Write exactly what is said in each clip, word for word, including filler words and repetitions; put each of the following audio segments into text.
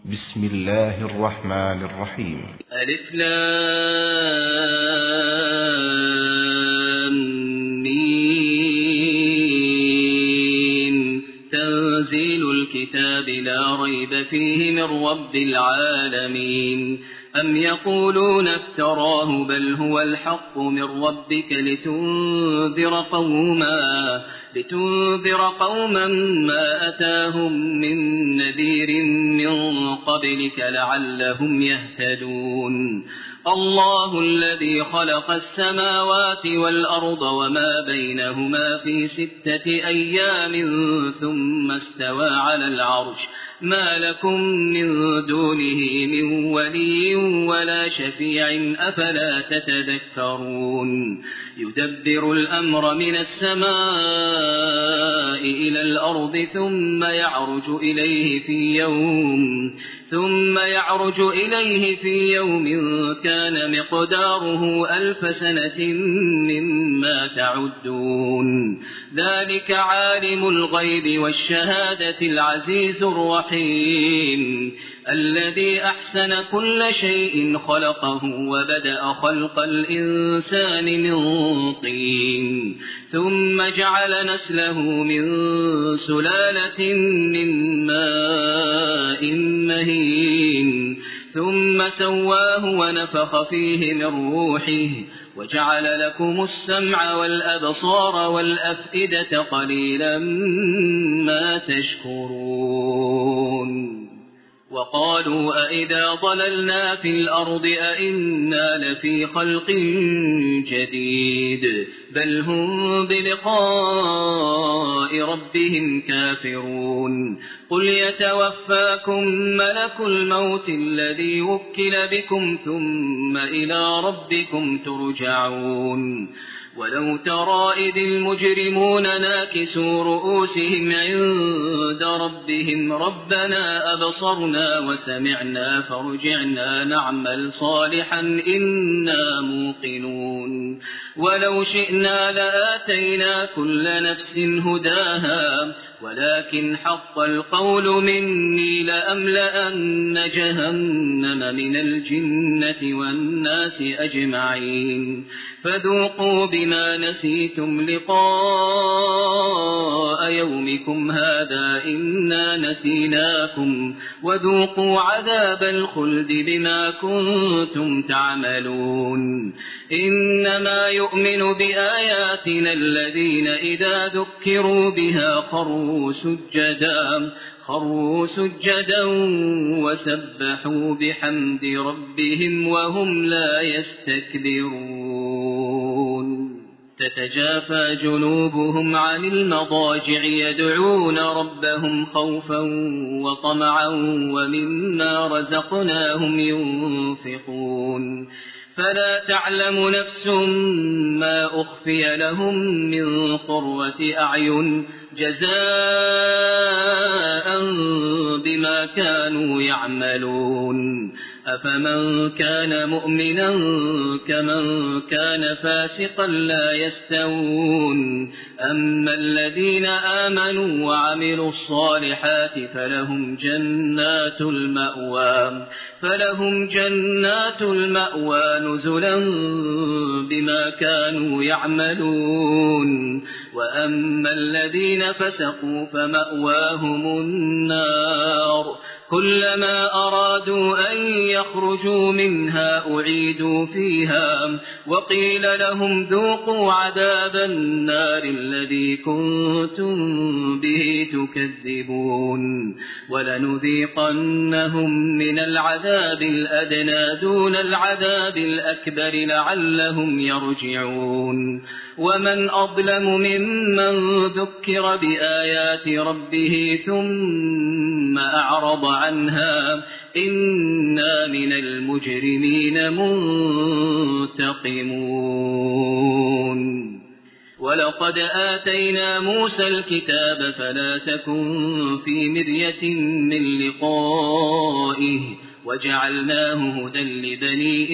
بسم الله الرحمن الرحيم. ألف لام ميم. تنزيل الكتاب لا ريب فيه من رب العالمين. أم يقولون افتراه بل هو الحق من ربك لتنذر قوما لتنذر قوما ما أتاهم من نذير من قبلك لعلهم يهتدون. الله الذي خلق السماوات والأرض وما بينهما في ستة أيام ثم استوى على العرش ما لكم من دونه من ولي ولا شفيع أفلا تتذكرون. يدبر الأمر من السماء إلى الأرض ثم يعرج إليه في يوم ثم يعرج إليه في يوم كان مقداره ألف سنة مما تعدون. ذلك عالم الغيب والشهادة العزيز الرحيم الذي أحسن كل شيء خلقه وبدأ خلق الإنسان من طين ثم جعل نسله من سلالة من ماء مهين ثم سواه ونفخ فيه من روحه وجعل لكم السمع والأبصار والأفئدة قليلا ما تشكرون. وقالوا أئذا ضللنا في الأرض أئنا لفي خلق جديد بل هم بلقاء ربهم كافرون. قل يتوفاكم ملك الموت الذي وكل بكم ثم إلى ربكم ترجعون. ولو ترى إذ المجرمون ناكسوا رؤوسهم عند ربهم ربنا أبصرنا وسمعنا فارجعنا نعمل صالحا إنا موقنون. ولو شئنا لآتينا كل نفس هداها ولكن حق القول مني لأملأن جهنم من الجنة والناس أجمعين. فذوقوا بما نسيتم لقاء يومكم هذا إنا نسيناكم وذوقوا عذاب الخلد بما كنتم تعملون. إنما يؤمن بآياتنا الذين إذا ذكروا بها خروا سجدا خروا سجدا وسبحوا بحمد ربهم وهم لا يستكبرون. تتجافى جنوبهم عن المضاجع يدعون ربهم خوفا وطمعا ومما رزقناهم ينفقون. فلا تعلم نفس ما أخفي لهم من قرة أعين جزاء بما كانوا يعملون. أفمن كان مؤمنا كمن كان فاسقا لا يستوون. أما الذين آمنوا وعملوا الصالحات فلهم جنات المأوى فلهم جنات المأوى نزلا بما كانوا يعملون. وأما الذين فسقوا فمأواهم النار كلما أرادوا أن يخرجوا منها أعيدوا فيها وقيل لهم ذوقوا عذاب النار الذي كنتم به تكذبون. ولنذيقنهم من العذاب الأدنى دون العذاب الأكبر لعلهم يرجعون. ومن أظلم ممن ذكر بآيات ربه ثم أعرض عنها إنا من المجرمين منتقمون. ولقد آتينا موسى الكتاب فلا تكن في مرية من لقائه وجعلناه هدى لبني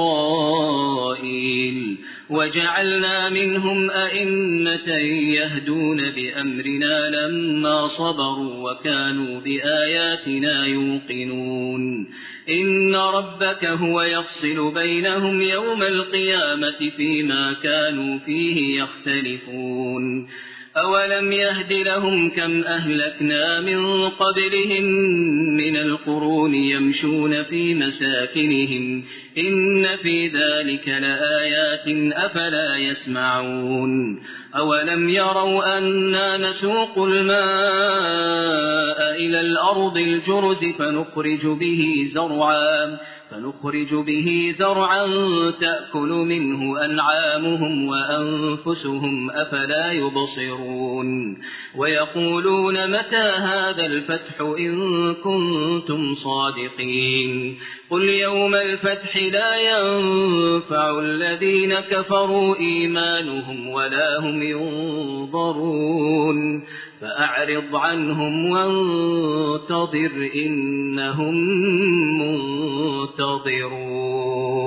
إسرائيل وجعلنا منهم أئمة يهدون بأمرنا لما صبروا وكانوا بآياتنا يوقنون إن ربك هو يفصل بينهم يوم القيامة فيما كانوا فيه يختلفون أولم يهد لهم كم أهلكنا من قبلهم من القرون يمشون في مساكنهم إن في ذلك لآيات أفلا يسمعون أولم يروا أنا نسوق الماء إلى الأرض الجرز فنخرج به زرعا فنخرج به زرعا تأكل منه أنعامهم وأنفسهم أفلا يبصرون ويقولون متى هذا الفتح إن كنتم صادقين قل يوم الفتح لا ينفع الذين كفروا إيمانهم ولا هم ينظرون فأعرض عنهم وانتظر إنهم منتظرون